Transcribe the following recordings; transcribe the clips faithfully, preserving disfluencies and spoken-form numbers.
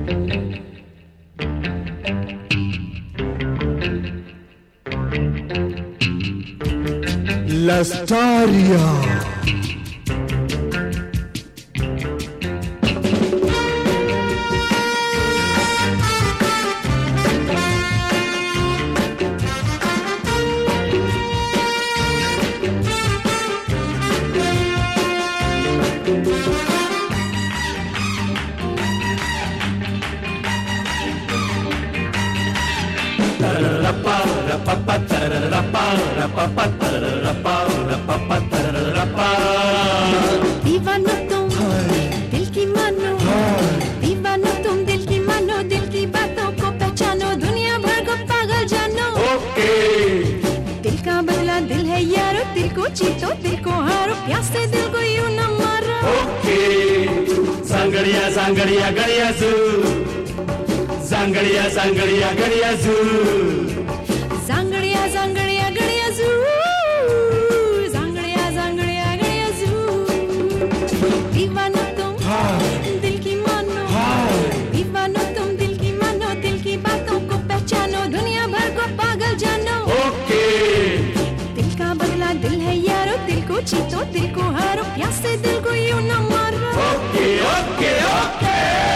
La storia. दीवानो तुम दिल की मानो, दीवानो तुम दिल की मानो, दिल की बातों को पहचानो, दुनिया भर को पागल जानो। ओके दिल का बदला दिल है यारो, दिल को जीतो दिल को हारो, प्यासे दिल को यूं न मारो। ओके सांगड़िया सांगड़िया गड़िया जू, सांगड़िया सांगड़िया गड़िया जू, सांगड़िया सांगड़िया गड़िया जू, सांगड़िया सांगड़िया गड़िया जू। दीवानो तुम दिल की मानो, दीवानो तुम दिल की मानो, दिल की बातों को पहचानो, दुनिया भर को पागल जानो। ओके दिल का बदला दिल है यारो, दिल को जीतो दिल को हारो, प्यासे दिल को यूं न मारो। ओके ओके ओके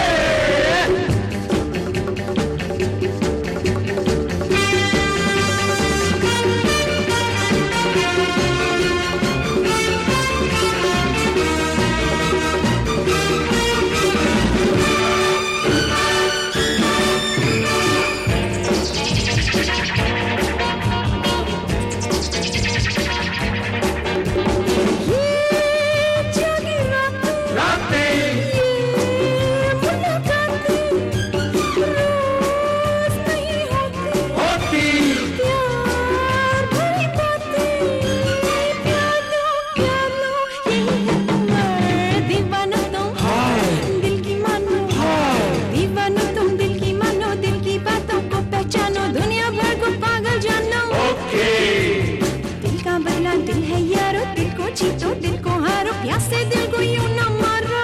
जीतो दिल को हारो, प्यासे दिल को यूं न मारो।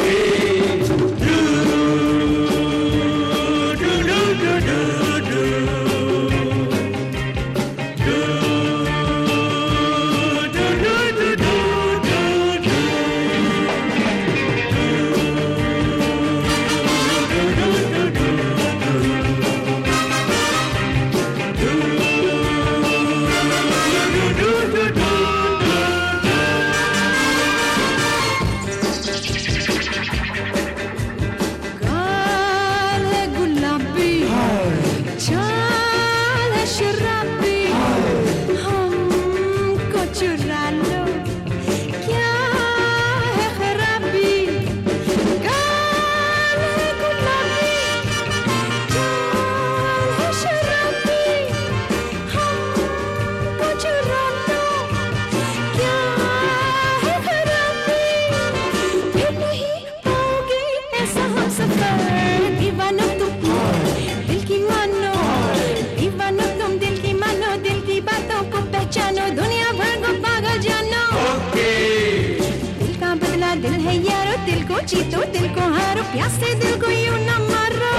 दीवानो तुम दिल की मानो, दीवानो तुम दिल की मानो, दिल की बातों को पहचानो, दुनिया भर को पागल जानो। दिल का बदला दिल है यारो, दिल को जीतो दिल को हारो, प्यासे दिल को यूं न मारो।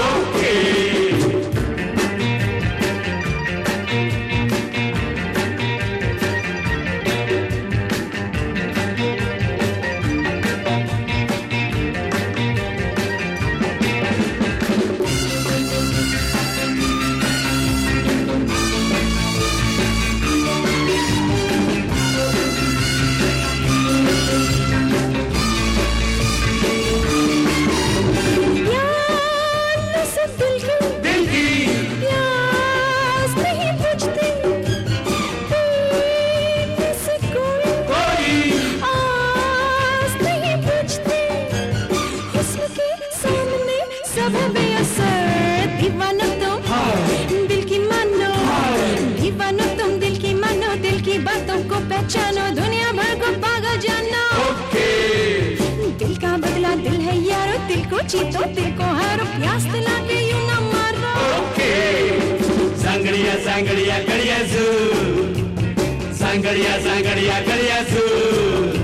दीवानो तुम दिल की मानो, दीवानो तुम दिल की मानो, दिल की बातों को पहचानो, दुनिया भर को पागल जानो। दिल का बदला दिल है यारो, दिल को जीतो दिल को हारो, प्यास दिला के यूं न मारो। सांगड़िया सांगड़िया गड़िया जू, सांगड़िया सांगड़िया गड़िया जू।